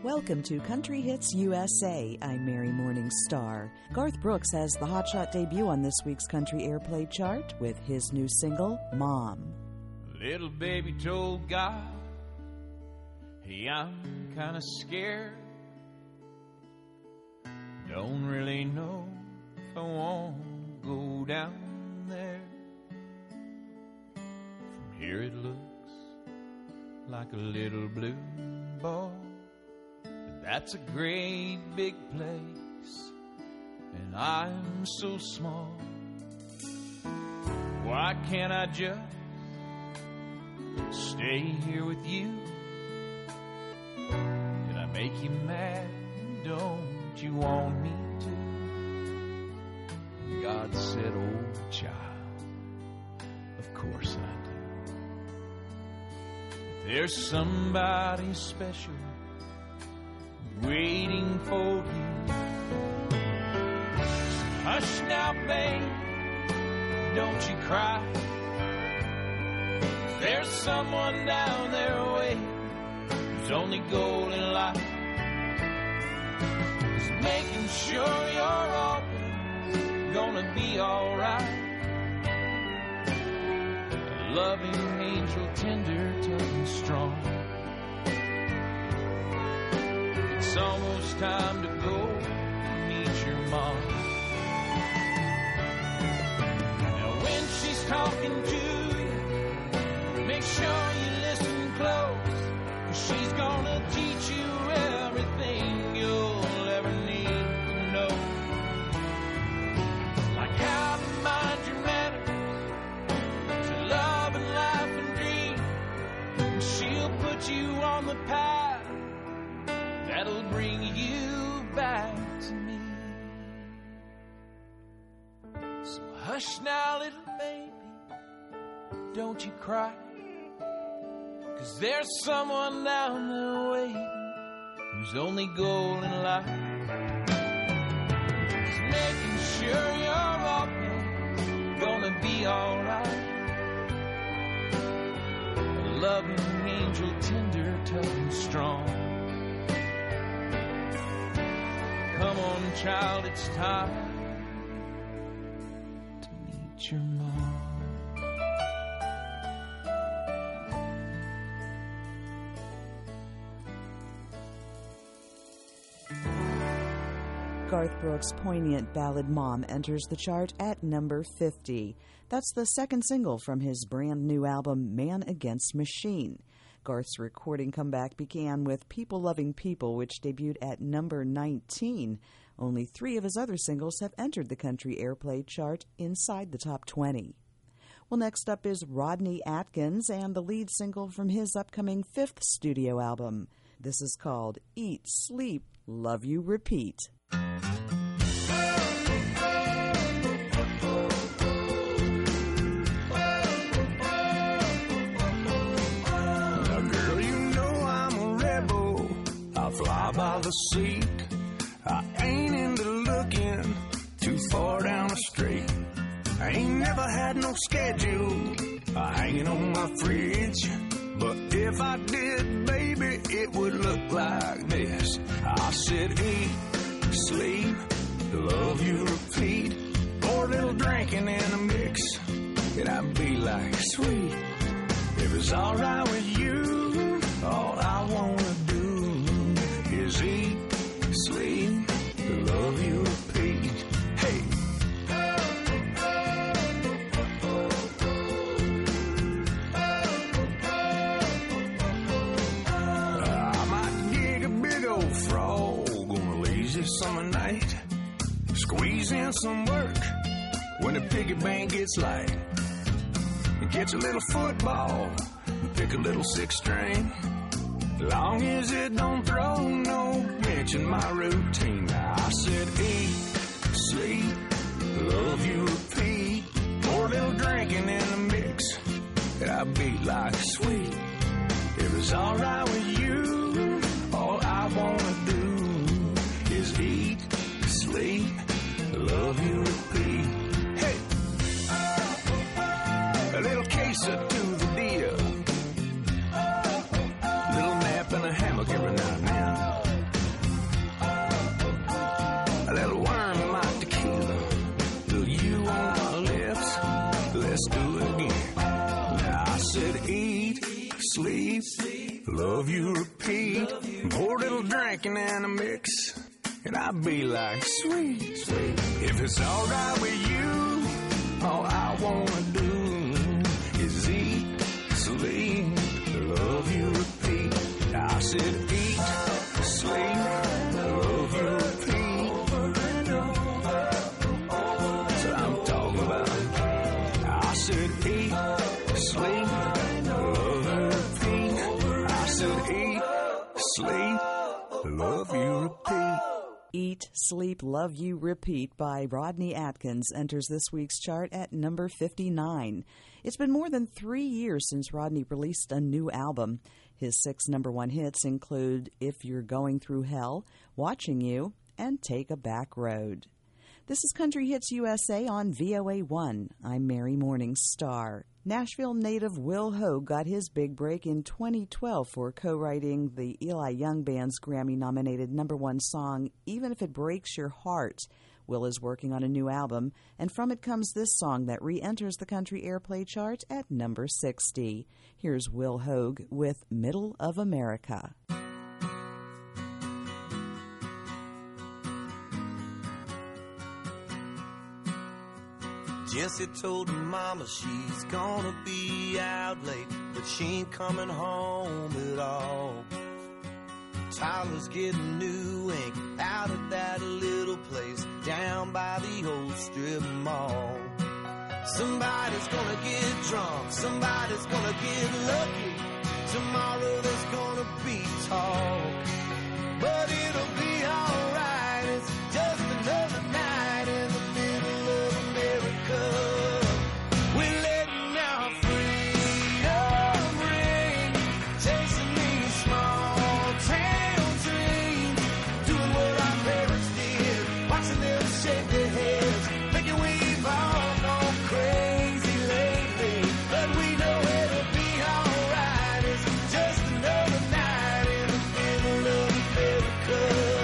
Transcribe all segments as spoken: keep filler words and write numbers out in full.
Welcome to Country Hits U S A. I'm Mary Morningstar. Garth Brooks has the hotshot debut on this week's country airplay chart with his new single, Mom. Little baby told God, hey, I'm kind of scared. Don't really know if I want to go down there. From here it looks like a little blue ball. That's a great big place, and I'm so small. Why can't I just stay here with you? Did I make you mad? Don't you want me to? God said, oh child, of course I do. If there's somebody special waiting for you, hush now, babe, don't you cry. There's someone down there waiting whose only goal in life is making sure you're always gonna be alright. A loving angel, tender, tough and strong. It's almost time to go meet your mom. Now when she's talking to you, make sure you listen close, 'cause she's gonna teach you everything you'll ever need to know. Like how to mind your manners, to love and life and dream. And she'll put you on the path that'll bring you back to me. So hush now, little baby, don't you cry, 'cause there's someone down there waiting whose only goal in life is making sure you're always gonna be alright. A loving angel, tender, tough and strong. Come on, child, it's time to meet your mom. Garth Brooks' poignant ballad Mom enters the chart at number fifty. That's the second single from his brand new album Man Against Machine. Garth's recording comeback began with People Loving People, which debuted at number nineteen. Only three of his other singles have entered the country airplay chart inside the top twenty. Well, next up is Rodney Atkins and the lead single from his upcoming fifth studio album. This is called Eat, Sleep, Love You, Repeat. Fly by the seat. I ain't into looking too far down the street. I ain't never had no schedule uh, hanging on my fridge. But if I did, baby, it would look like this. I said eat, sleep, love you, repeat. Pour a little drinking in a mix, and I'd be like sweet. If it's alright with you, all I wanna do is eat, sleep, love you, repeat. Hey! I might gig a big old frog on a lazy summer night. Squeeze in some work when the piggy bank gets light. And catch a little football and pick a little six string. Long as it don't throw no wrench in my routine. I said eat, sleep, love you, repeat. Pour a little drinking in the mix, and I beat like sweet. If it's alright with you, all I wanna do is eat, sleep, love you, repeat. Hey! A little queso to the deal. Little nap and a hammock every now and then. sleep, love you, repeat. Pour a little drinking and a mix, and I'd be like, sweet, sweet. If it's all right with you, all I wanna do is eat, sleep, love you, repeat. I said eat, sleep, love you, repeat. That's what I'm talking about. I said eat, sleep, love you, repeat. I said eat, sleep, love you, repeat. Eat, Sleep, Love You, Repeat by Rodney Atkins enters this week's chart at number fifty-nine. It's been more than three years since Rodney released a new album. His six number one hits include If You're Going Through Hell, Watching You, and Take a Back Road. This is Country Hits U S A on V O A one. I'm Mary Morningstar. Nashville native Will Hoge got his big break in twenty twelve for co-writing the Eli Young Band's Grammy-nominated number one song, Even If It Breaks Your Heart. Will is working on a new album, and from it comes this song that re-enters the country airplay chart at number sixty. Here's Will Hoge with Middle of America. Jessie told her mama she's gonna be out late, but she ain't coming home at all. Tyler's getting new ink out of that little place down by the old strip mall. Somebody's gonna get drunk, somebody's gonna get lucky. Tomorrow there's gonna be talk, but it'll be alright. It's just another night in the middle of America. We're letting our freedom ring, chasing these small town dreams, doing what our parents did, watching them shake their heads, thinking we've all gone crazy lately, but we know it'll be alright. It's just another night in the middle of America.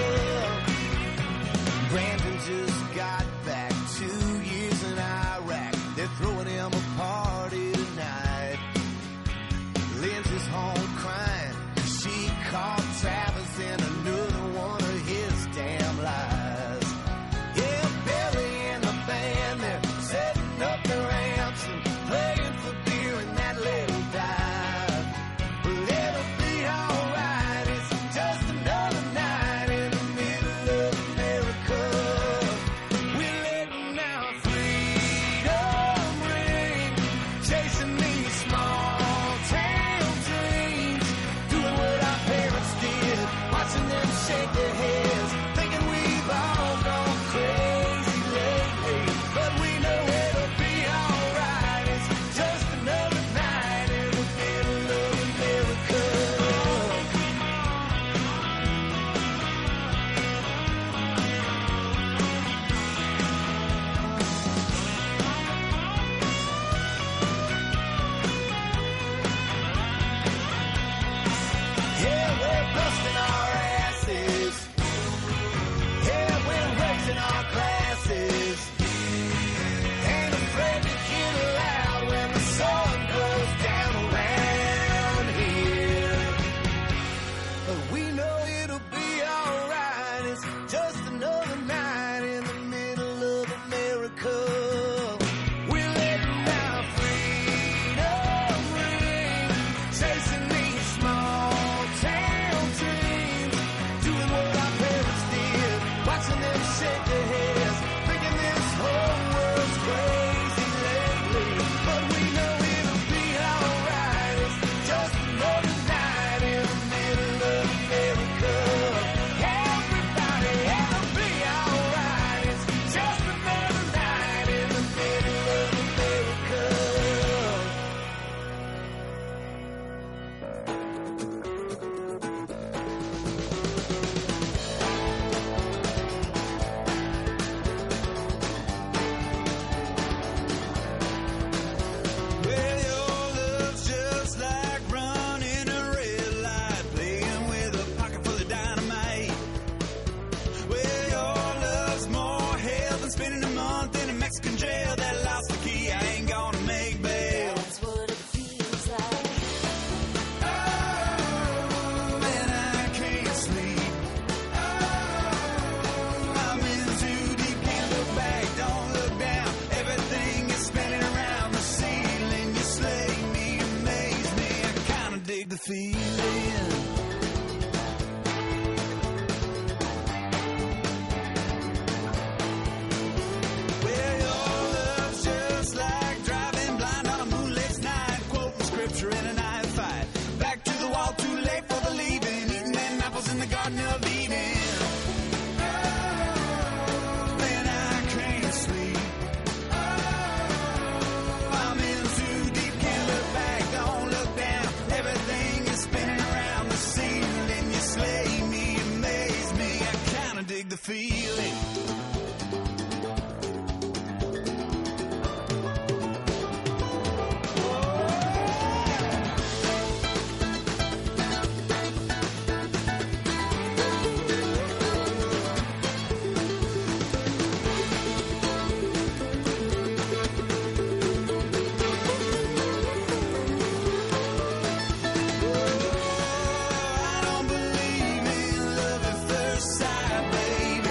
Brandon just got back two years in Iraq. They're throwing him a party tonight. Lindsay's home crying. She caught Travis in another one of his damn lies. Yeah, Billy and the band, they're setting up their amps and playing for beer in that little dive. But it'll be alright. It's just another night in the middle of America. We're letting our freedom ring, chasing these small town dreams, doing what our parents did, watching them shake their heads, thinking we've all gone crazy lately, but we know it'll be alright. It's just another night in the middle of America. Yeah, we're busting our asses, feeling. Well, your love's just like driving blind on a moonlit night, quoting scripture in a knife fight. Back to the wall, too late for the leaving, eating them apples in the Garden of Eden. Man, I can't sleep. I'm in too deep, can't look back, don't look down. Everything is spinning around the ceiling. You slay me, amaze me, I kinda dig the feeling. I don't believe in love at first sight, baby.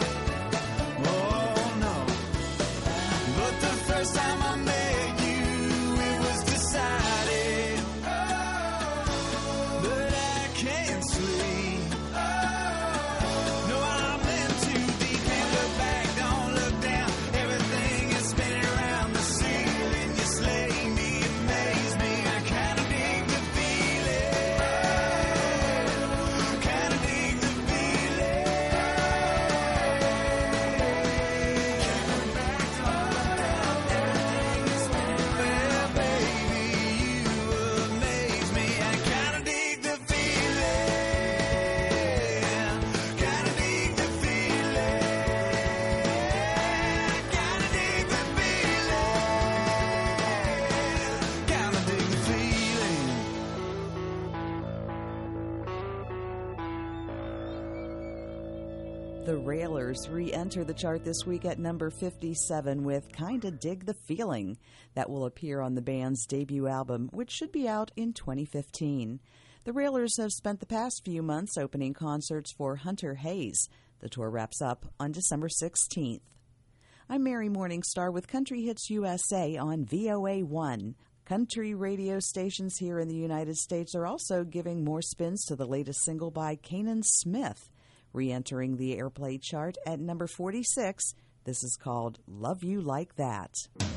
Oh no. But the first time I met you, it was decided. But I can't sleep. No, I'm in too deep, can't look back, don't look down. Everything is spinning around the ceiling. You slay me, amaze me, I kinda dig the feeling. Kinda dig the feeling. Well, baby, you amaze me, I kinda dig the feeling. Kinda dig the feeling. Kinda dig the feeling. Kinda dig the feeling. The Railers re-enter the chart this week at number fifty-seven with Kinda Dig the Feeling. That will appear on the band's debut album, which should be out in twenty fifteen. The Railers have spent the past few months opening concerts for Hunter Hayes. The tour wraps up on December sixteenth. I'm Mary Morningstar with Country Hits U S A on V O A one. Country radio stations here in the United States are also giving more spins to the latest single by Kanan Smith. Re-entering the airplay chart at number forty-six, this is called Love You Like That.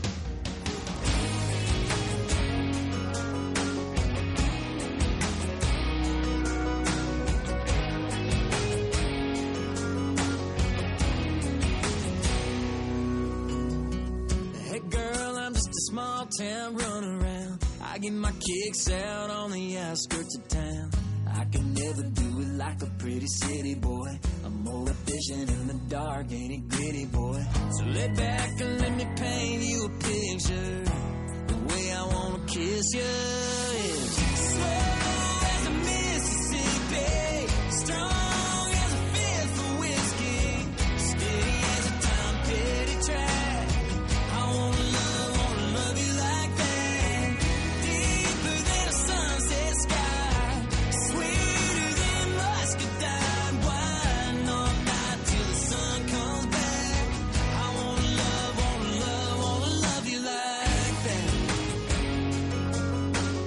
Hey girl, I'm just a small town running around. I get my kicks out on the outskirts of town. I can never do it like a pretty city boy. I'm more efficient in the dark, ain't it gritty boy? So lay back and let me paint you a picture. The way I wanna kiss you is slow as a Mississippi, strong as a fifth of whiskey, steady as a Tom Petty track. I wanna love, wanna love you like that, deeper than a sunset sky, sweeter than muscadine wine, all night till the sun comes back. I wanna love, wanna love, wanna love you like that.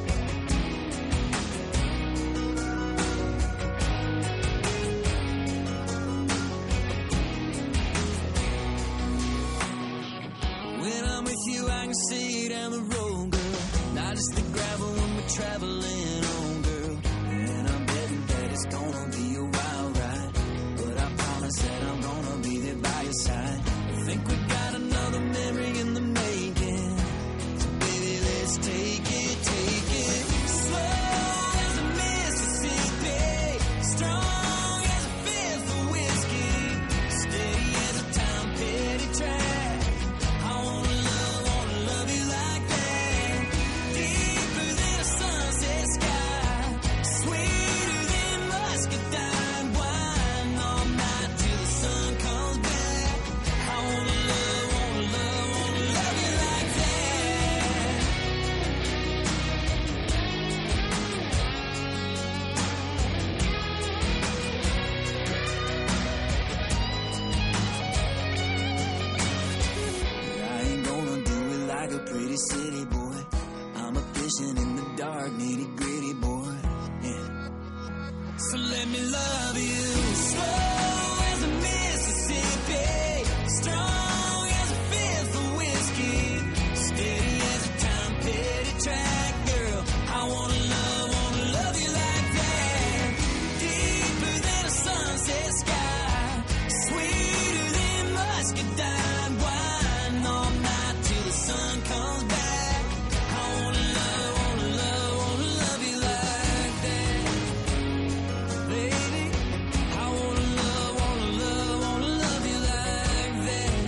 let me love you. Slow as a Mississippi, strong as a fifth of whiskey, steady as a Tom Petty track, girl. I wanna love, wanna love you like that. Deeper than a sunset sky, sweeter than muscadine wine, all night till the sun comes back. I wanna love, wanna love, wanna love you like that, baby. I wanna love, wanna love, wanna love you like that.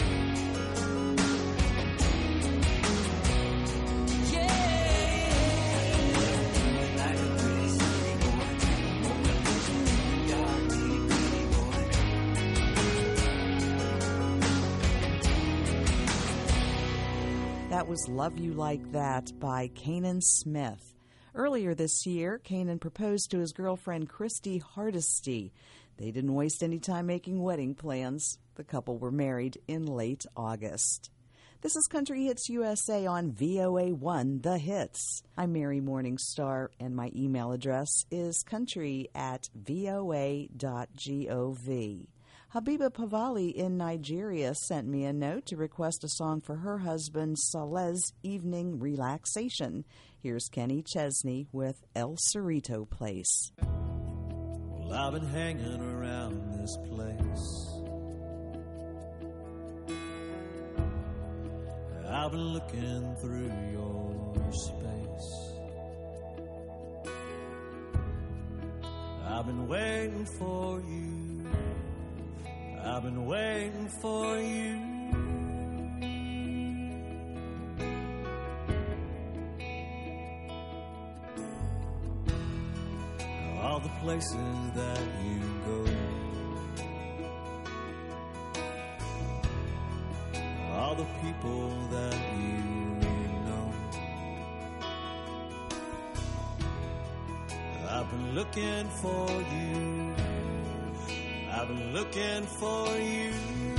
That was Love You Like That by Kanan Smith. Earlier this year, Kanan proposed to his girlfriend Christy Hardesty. They didn't waste any time making wedding plans. The couple were married in late August. This is Country Hits U S A on V O A one, The Hits. I'm Mary Morningstar, and my email address is country at voa dot gov. Habiba Pavali in Nigeria sent me a note to request a song for her husband Saleh's evening relaxation. Here's Kenny Chesney with El Cerrito Place. Well, I've been hanging around this place. I've been looking through your space. I've been waiting for you. I've been waiting for you. All the places that you go, all the people that you know. I've been looking for you. I've been looking for you.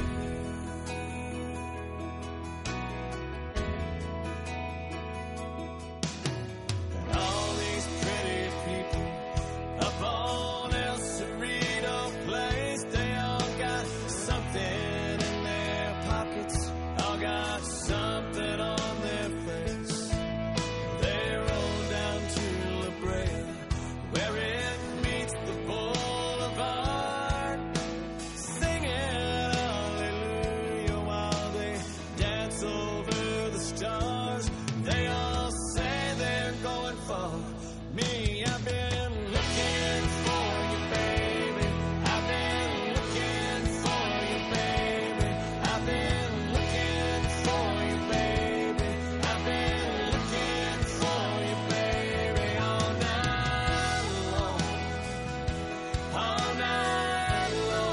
And all these pretty people up on El Cerrito Place, they all got something in their pockets, all got something on their face. They roll down to La Brea, where it meets the boulevard, singing hallelujah while they dance over the stars. They all say they're going for me. I've been looking for you, baby. I've been looking for you, baby. I've been looking for you, baby. I've been looking for you, baby, all night long, all night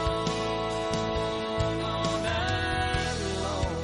long, all night long.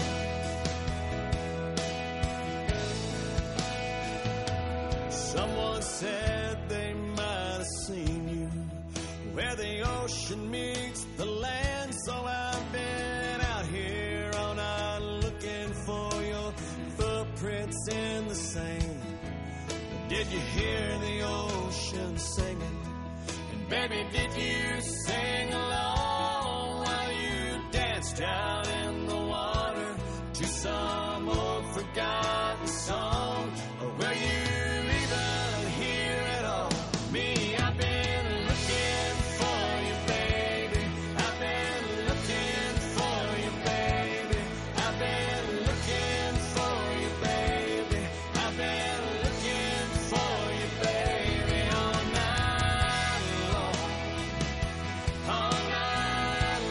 Someone said they might have seen you where the ocean meets the land. So I've been out here all night looking for your footprints in the sand. Did you hear the ocean singing? And baby, did you sing along while you danced out in the water to some old forgotten song? Or were you even here at all? Me, I've been looking for you, baby. I've been looking for you, baby. I've been looking for you, baby. I've been looking for you, baby, all night long, all night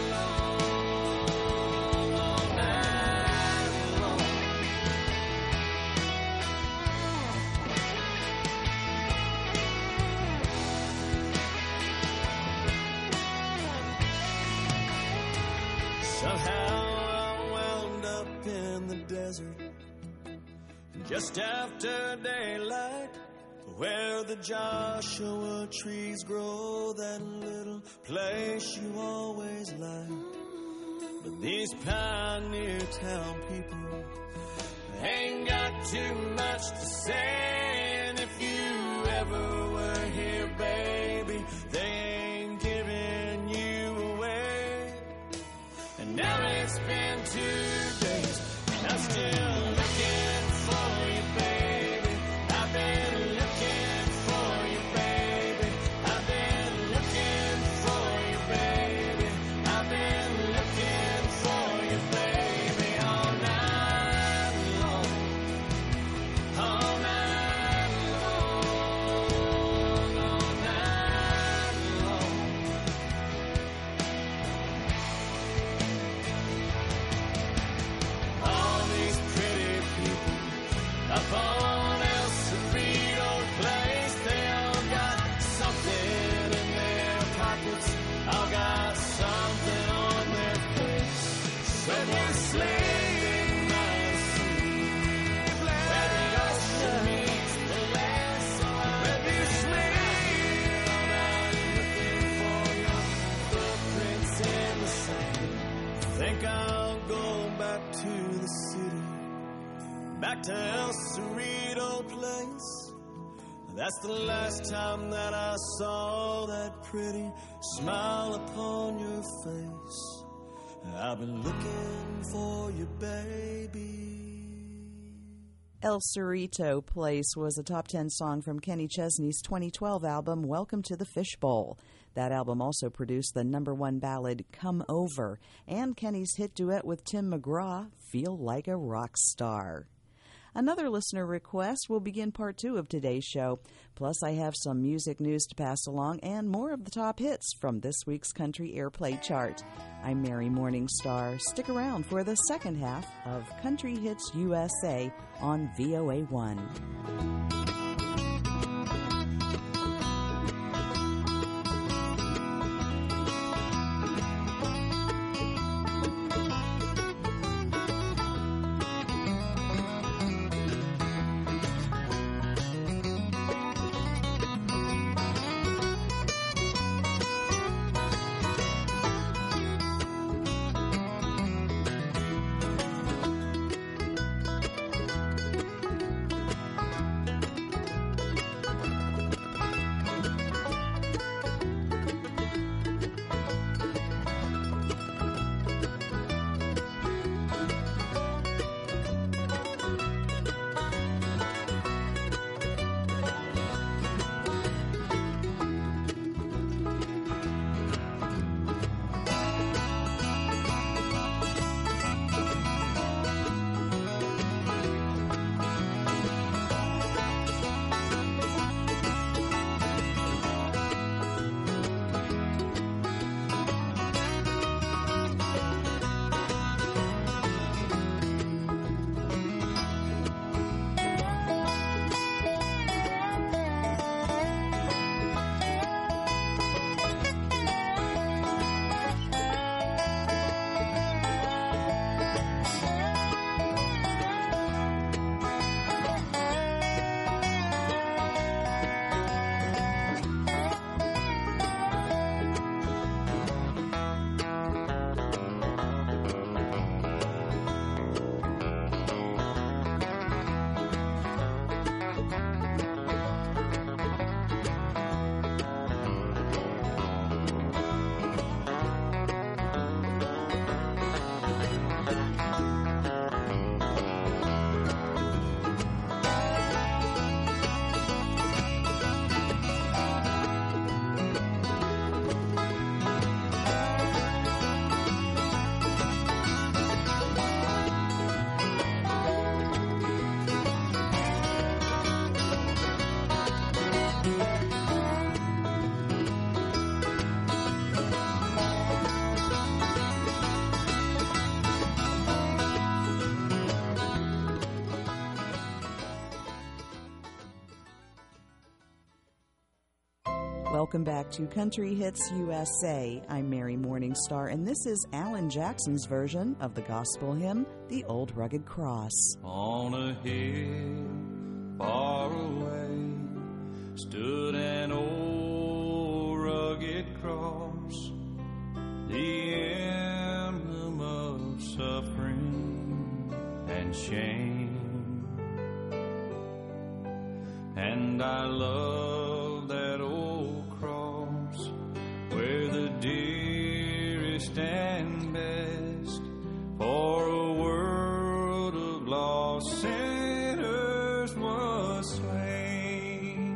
long, all night long. Somehow I wound up in the desert just after daylight, where the Joshua trees grow, that little place you always liked. But these pioneer town people ain't got too much to say, and if you ever were here, baby, they back to El Cerrito Place. That's the last time that I saw that pretty smile upon your face. I've been looking for you, baby. El Cerrito Place was a top ten song from Kenny Chesney's twenty twelve album, Welcome to the Fishbowl. That album also produced the number one ballad, Come Over, and Kenny's hit duet with Tim McGraw, Feel Like a Rock Star. Another listener request will begin part two of today's show. Plus, I have some music news to pass along and more of the top hits from this week's Country Airplay chart. I'm Mary Morningstar. Stick around for the second half of Country Hits U S A on V O A one. Welcome back to Country Hits U S A. I'm Mary Morningstar, and this is Alan Jackson's version of the gospel hymn, The Old Rugged Cross. On a hill far away stood an old rugged cross, the emblem of suffering and shame. And I love that old cross, where the dearest and best for a world of lost sinners was slain.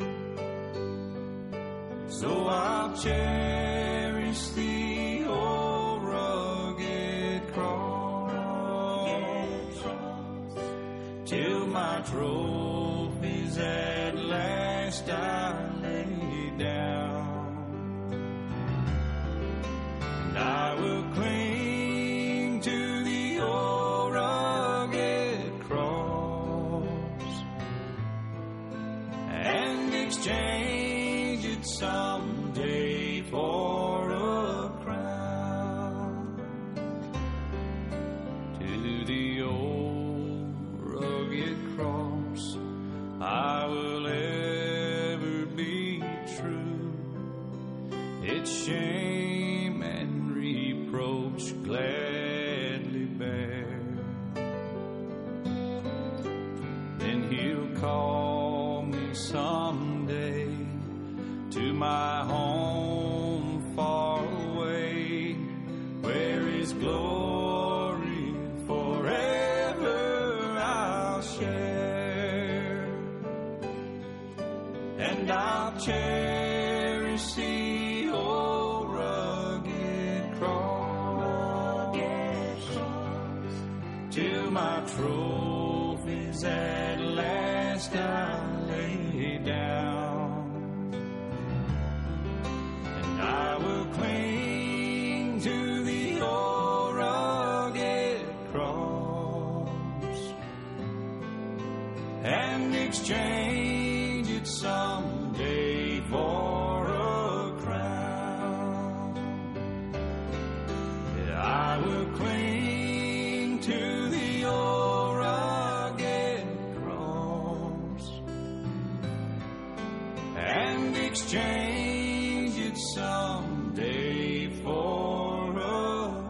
So I'll cherish the old rugged cross till my trophies at last I lay down, and I will cling to the old rugged cross and exchange it someday for a crown. To the old rugged cross I will ever be true. Its shame and reproach gladly bear. my home far away, where His glory forever I'll share. And I'll cherish the old rugged cross till my trophies at last I lay down. And I will cling to the old rugged cross and exchange it someday for a crown. Yeah, I will cling to the old rugged cross and exchange it someday for a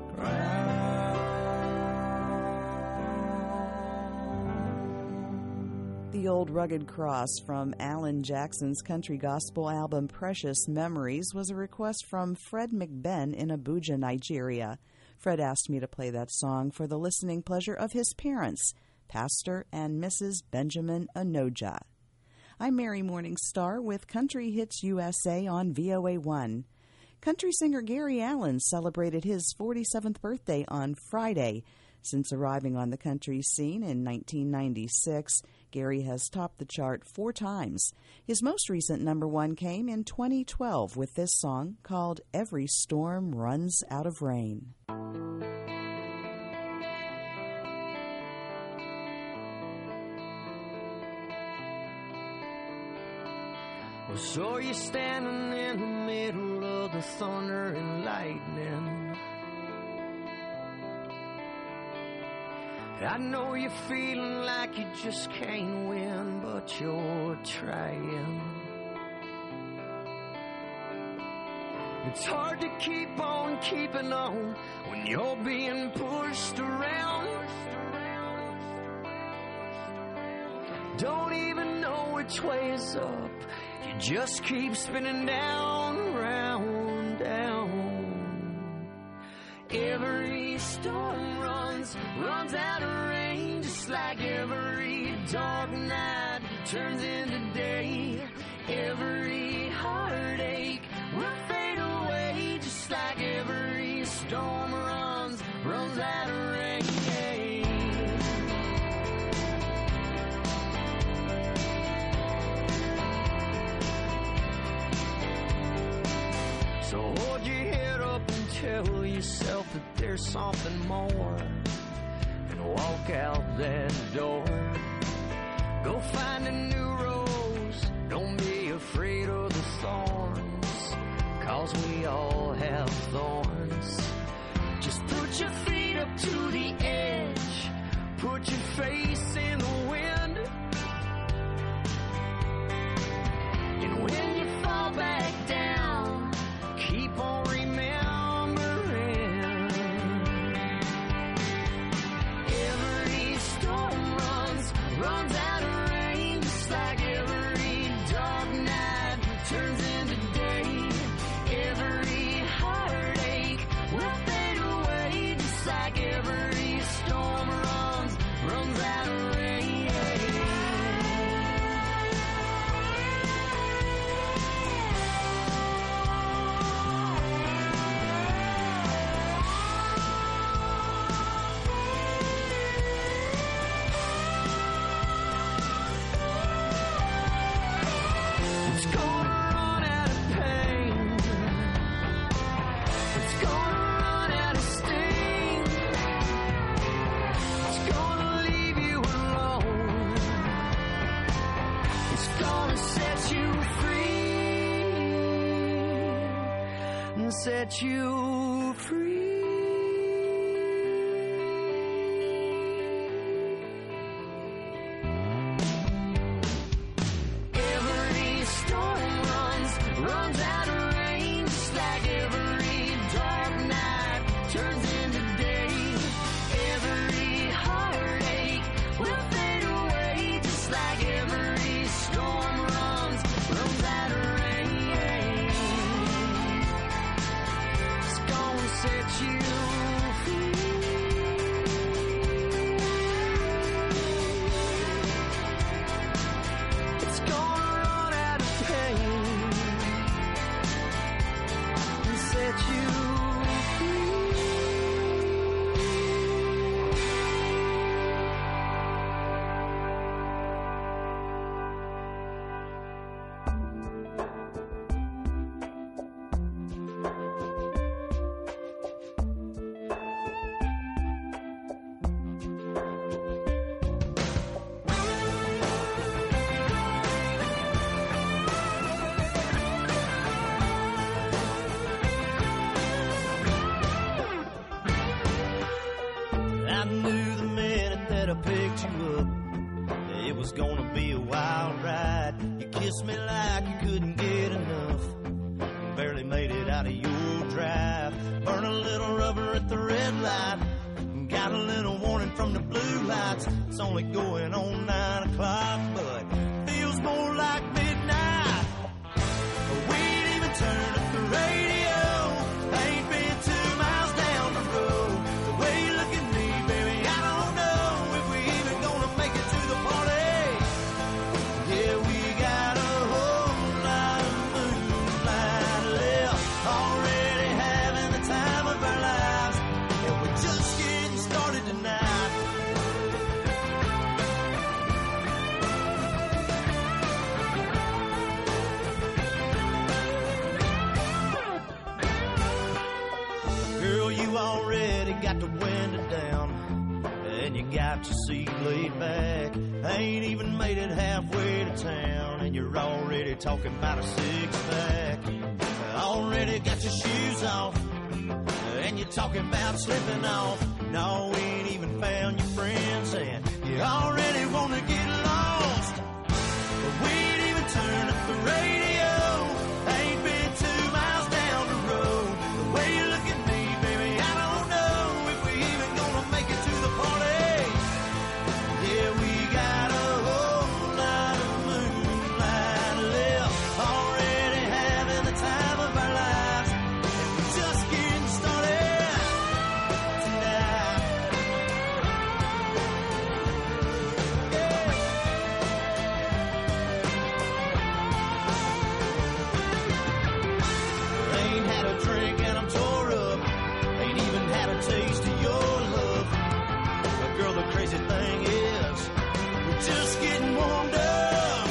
crown. The Old Rugged Cross from Alan Jackson's country gospel album Precious Memories was a request from Fred McBen in Abuja, Nigeria. Fred asked me to play that song for the listening pleasure of his parents, Pastor and Missus Benjamin Anoja. I'm Mary Morningstar with Country Hits U S A on V O A one. Country singer Gary Allan celebrated his forty-seventh birthday on Friday. Since arriving on the country scene in nineteen ninety-six, Gary has topped the chart four times. His most recent number one came in twenty twelve with this song called Every Storm Runs Out of Rain. Well, so you're standing in the middle of the thunder and lightning. I know you're feeling like you just can't win, but you're trying. It's hard to keep on keeping on when you're being pushed around. Don't even know which way is up. You just keep spinning down, round, down. Every storm runs, runs out of rain, just like every dark night turns into day. Every heartache will fade away, just like every storm runs, runs out of rain. So hold your head up and tell yourself that there's something more, and walk out that door. Go find a new rose, don't be afraid of the thorns, 'cause we all have thorns. Just put your feet up to the edge, put your face in the wind, and when you fall back down, keep on remembering. Every storm runs, runs out of rain, just like every dark night turns into day. Every heartache will fade away, just like every storm runs, runs out of rain. It's gonna run out of pain. It's gonna run out of sting. It's gonna leave you alone. It's gonna set you free and set you free. Every storm runs, runs out of rain, just like every dark night turns into day. Every heartache will fade away, just like every storm runs, runs out of rain. set you free. I knew the minute that I picked you up, it was gonna be a wild ride. You kissed me like you couldn't get enough. Barely made it out of your drive. Burn a little rubber at the red light. Got a little warning from the blue lights. It's only going on nine o'clock, but feels more like midnight. We ain't even turned up the radio. Ain't been two miles down the road. The way you look at me, baby, I don't know if we even gonna make it to the party. Yeah, we got a whole lot of moonlight left. Already having the time of our lives. And we're just getting started tonight. Girl, you already got the window down, and you got your seat laid back. Ain't even made it halfway to town, and you're already talking about a six-pack. Already got your shoes off, and you're talking about slipping off. No, we ain't even found your friends, and you already want to get lost. But we ain't even turned up the radio. Ain't been two miles down the road. The way you look at me, baby, I don't know if we even gonna make it to the party. Yeah, we got a whole lot of moonlight left. Already having the time of our lives. And we're just getting started tonight. Ain't had a drink and I'm tore up. Ain't even had a taste of your love. But girl, the crazy thing is, we're just getting warmed up.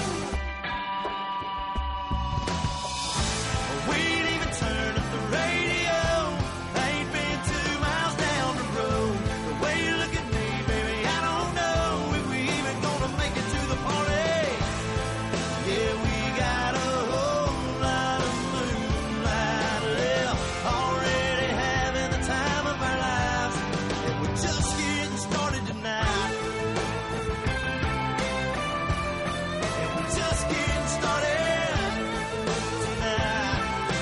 We ain't even turned up the radio. Ain't been two miles down the road. The way you look at me, baby, I don't know if we even gonna make it to the party. Yeah, we got a whole lot of moonlight left. Already having the time of our lives. And we're just getting started tonight. And we're just getting started tonight.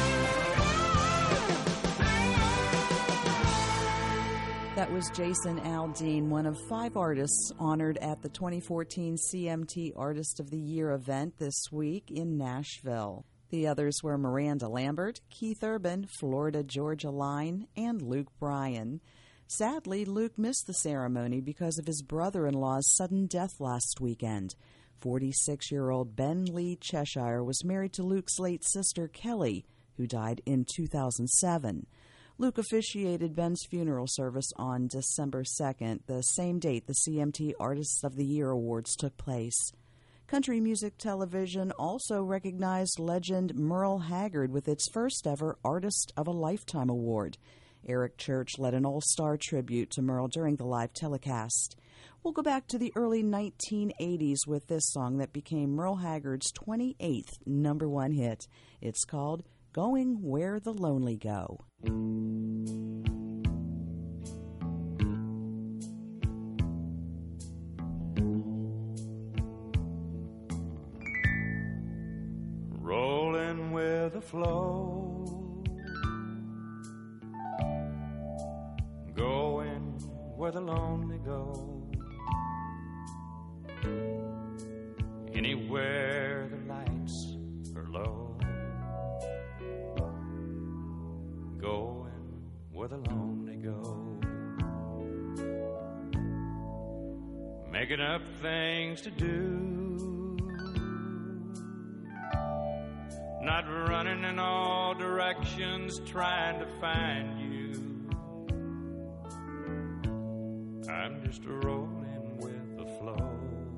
That was Jason Aldean, one of five artists honored at the twenty fourteen C M T Artist of the Year event this week in Nashville. The others were Miranda Lambert, Keith Urban, Florida Georgia Line, and Luke Bryan. Sadly, Luke missed the ceremony because of his brother-in-law's sudden death last weekend. forty-six-year-old Ben Lee Cheshire was married to Luke's late sister, Kelly, who died in two thousand seven. Luke officiated Ben's funeral service on December second, the same date the C M T Artists of the Year Awards took place. Country Music Television also recognized legend Merle Haggard with its first-ever Artist of a Lifetime Award. Eric Church led an all-star tribute to Merle during the live telecast. We'll go back to the early nineteen eighties with this song that became Merle Haggard's twenty-eighth number one hit. It's called Going Where the Lonely Go. Rolling with the flow, going where the lonely go, anywhere the lights are low, going where the lonely go, making up things to do, not running in all directions, directions trying to find you. I'm just rolling with the flow,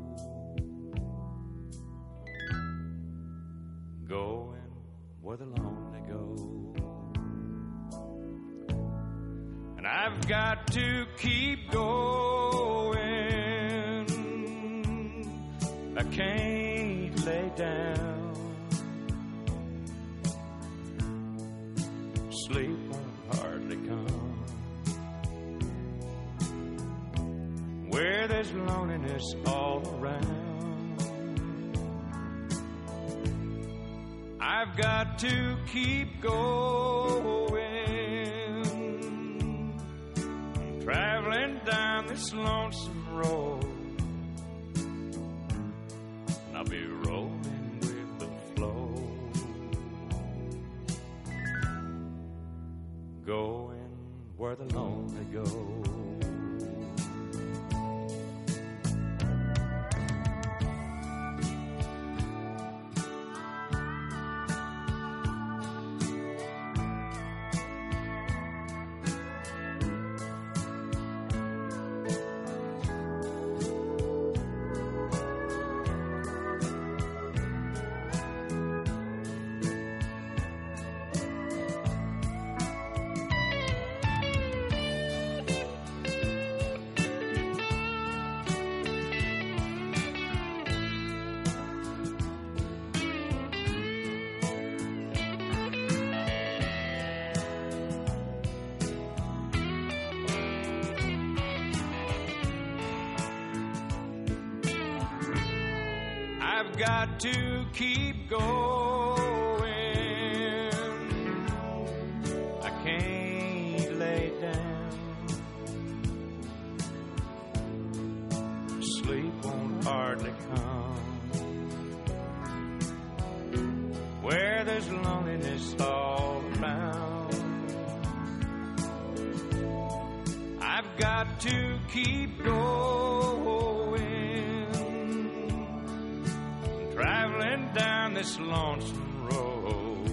going where the lonely go. And I've got to keep going. I can't lay down. Sleep won't hardly come where there's loneliness all around. I've got to keep going, traveling down this lonesome road. And I'll be rolling with the flow, going where the lonely go. I've got to keep going. I can't lay down. Sleep won't hardly come where there's loneliness all around. I've got to keep going, traveling down this lonesome road.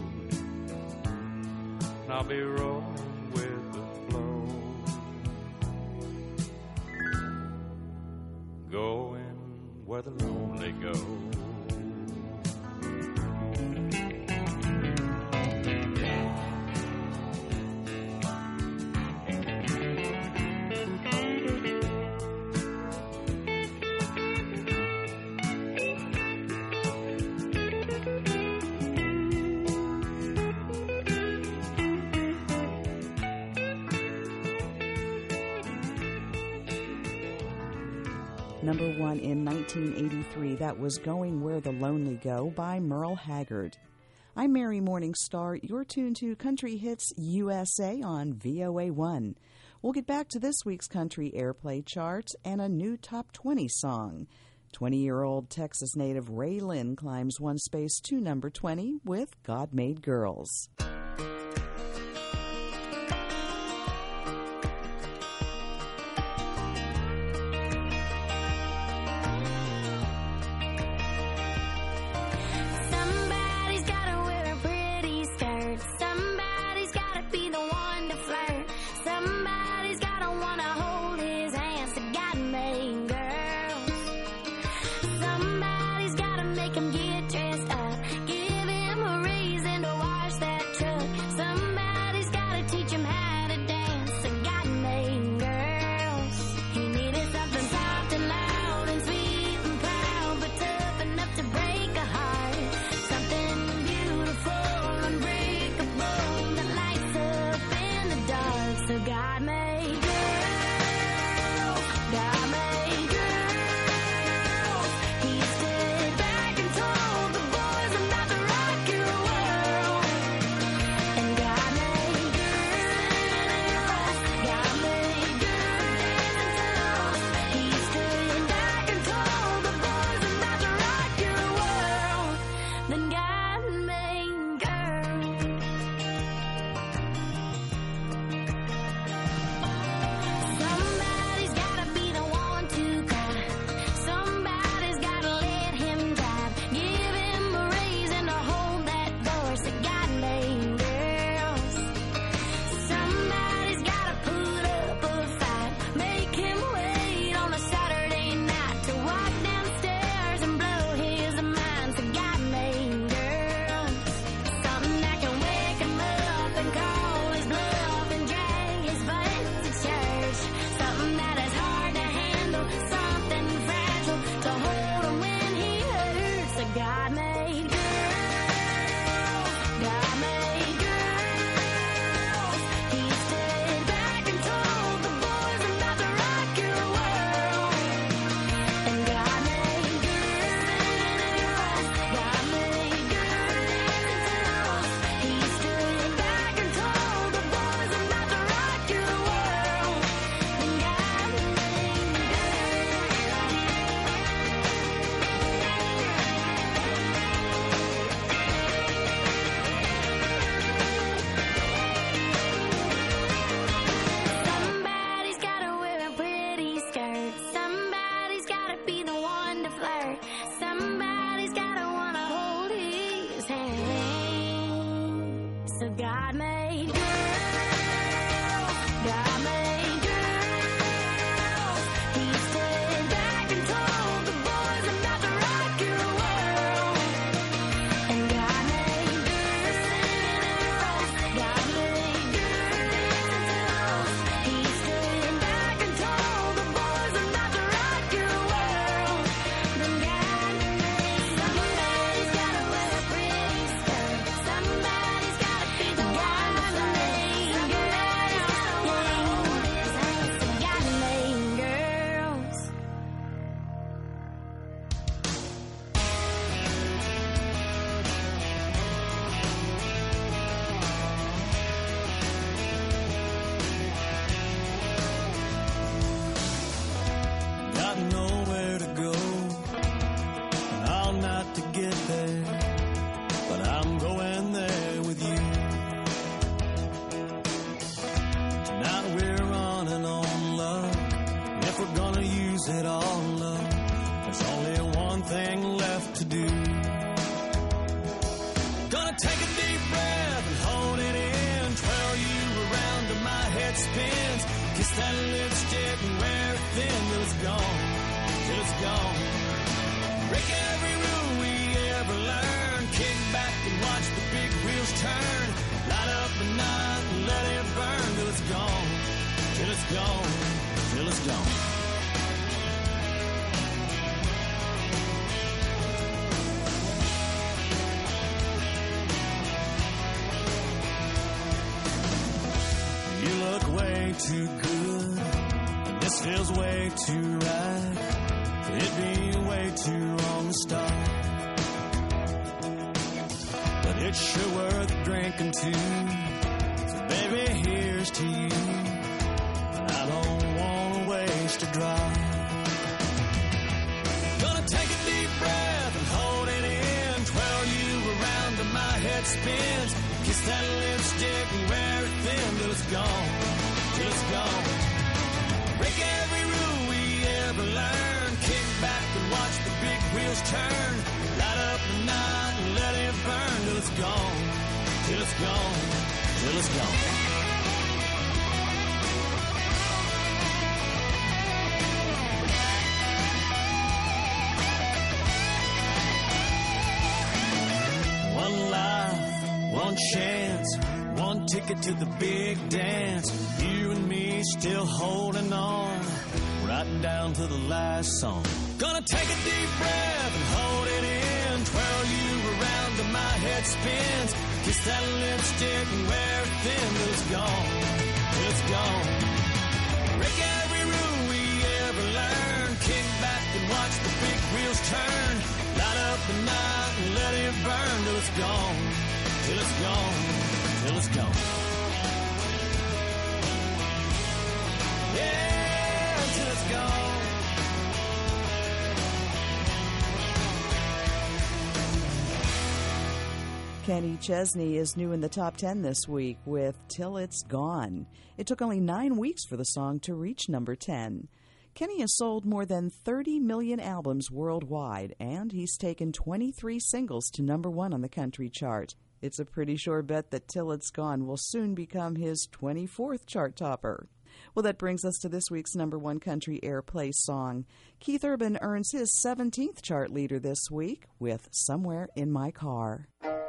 And I'll be rolling with the flow, going where the lonely go. Number one in nineteen eighty-three, that was Going Where the Lonely Go by Merle Haggard. I'm Mary Morningstar. You're tuned to Country Hits U S A on V O A one. We'll get back to this week's country airplay charts and a new top twenty song. twenty-year-old Texas native Ray Lynn climbs one space to number twenty with God Made Girls. Somebody's gotta make him get dressed up, give him a reason to wash that truck. So God made girls, God made girls. He stood back and told the boys about to rock your world. And God made girls, God made girls. He stood back and told the boys about to rock your world. Then God made somebody's gotta wear a pretty skirt. Somebody's gotta be the one. God made girls. God made girls. Got nowhere to go, and I'll not to get there, but I'm going there with you. Now we're running on love, and if we're gonna use it all up, there's only one thing left to do. Gonna take a deep breath and hold it in, twirl you around till my head spins, kiss that lipstick and wear it thin till it's gone, till it's gone. Break every rule we ever learned, kick back and watch the big wheels turn, light up the night and let it burn till it's gone, till it's gone, till it's gone. You look way too good, and this feels way too right. It'd be way too wrong to start, but it's sure worth drinking too. So baby, here's to you, and I don't wanna waste a drop. Gonna take a deep breath and hold it in, twirl you around till my head spins, kiss that lipstick and wear it thin till it's gone, till it's gone. Break every rule we ever learned, kick back and watch the big wheels turn, light up the night and let it burn till it's gone, till it's gone, till it's gone. One life, one chance, one ticket to the big dance. You and me still holding on, right down to the last song. Gonna take a deep breath and hold it in, twirl you around till my head spins, kiss that lipstick and wear it thin till it's gone, till it's gone. Break every rule we ever learned, kick back and watch the big wheels turn, light up the night and let it burn till it's gone, till it's gone, till it's gone. Yeah, till it's gone. Kenny Chesney is new in the top ten this week with Till It's Gone. It took only nine weeks for the song to reach number ten. Kenny has sold more than thirty million albums worldwide, and he's taken twenty-three singles to number one on the country chart. It's a pretty sure bet that Till It's Gone will soon become his twenty-fourth chart topper. Well, that brings us to this week's number one country airplay song. Keith Urban earns his seventeenth chart leader this week with Somewhere in My Car.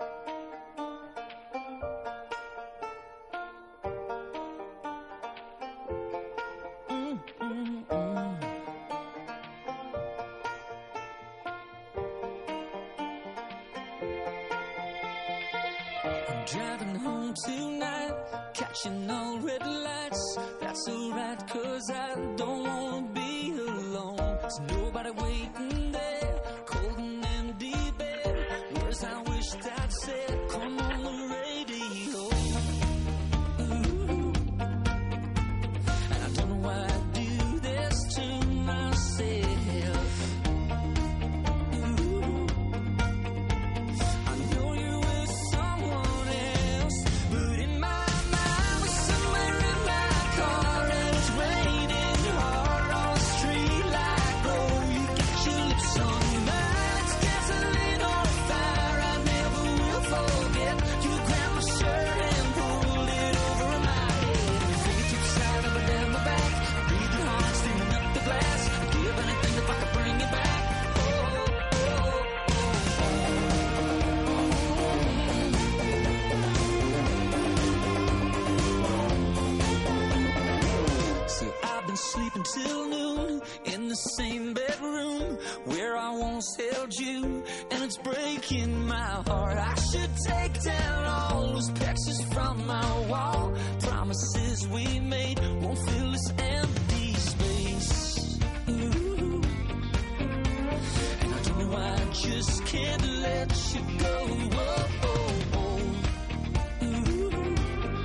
Driving home tonight, catching all red lights. That's alright, cause I don't wanna be alone. There's nobody waiting there, cold and empty bed. Words I wished I'd said, come on the radio. Ooh. And I don't know why I do this to myself. Ooh. I know you're with someone else, but in my mind we're somewhere in my car, and it's raining hard on the street like, oh, you got your lips sleep until noon in the same bedroom where I once held you, and it's breaking my heart. I should take down all those pictures from my wall. Promises we made won't fill this empty space. Ooh. And I don't know why I just can't let you go. Whoa, oh, oh. Ooh.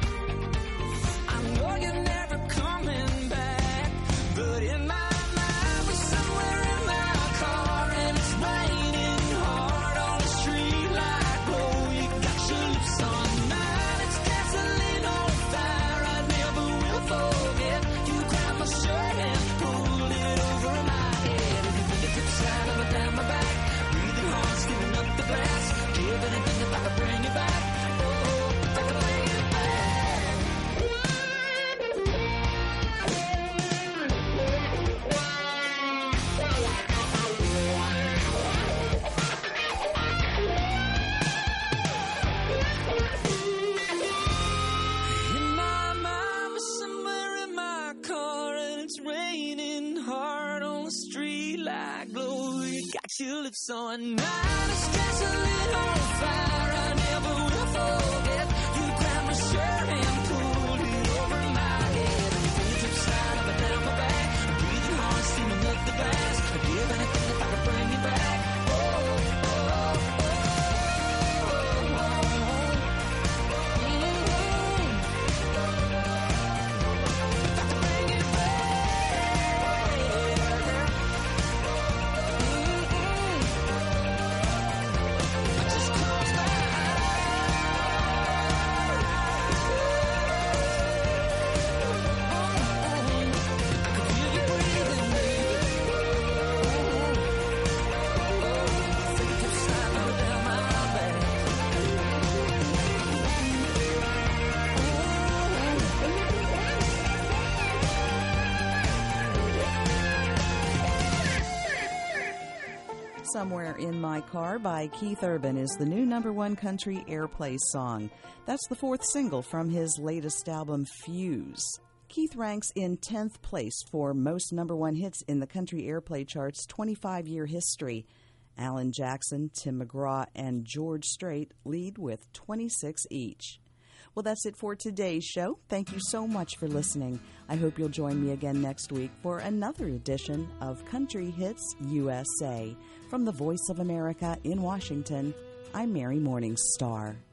I know you're never coming back, but in my mind we're somewhere in my car, and it's raining hard on the street like glow. You got your lips on mine, it's gasoline on fire. I never will forget. You grabbed my shirt and pulled it over my head, and your fingertips slide up and down my back, breathing hard, steaming up the glass. Give anything if I could bring you back. Oh, if I could bring you back. In my mind, we're somewhere in my car, and it's raining hard on the street like glow. You got your lips on mine, it's gasoline on fire. I never will forget. You grabbed my shirt and pulled it over my head, and your fingertips slide up and down my back, breathing hard, steaming up the glass. I'd give anything if I could bring you back. Oh, oh, oh, oh, oh, oh. Mm-hmm. If I could bring you back. Mm-hmm. I just close my eyes. I could feel you breathing, baby. Fingertips slide up and down my back. Somewhere in My Car by Keith Urban is the new number one country airplay song. That's the fourth single from his latest album, Fuse. Keith ranks in tenth place for most number one hits in the country airplay chart's twenty-five-year history. Alan Jackson, Tim McGraw, and George Strait lead with twenty-six each. Well, that's it for today's show. Thank you so much for listening. I hope you'll join me again next week for another edition of Country Hits U S A. From the Voice of America in Washington, I'm Mary Morningstar.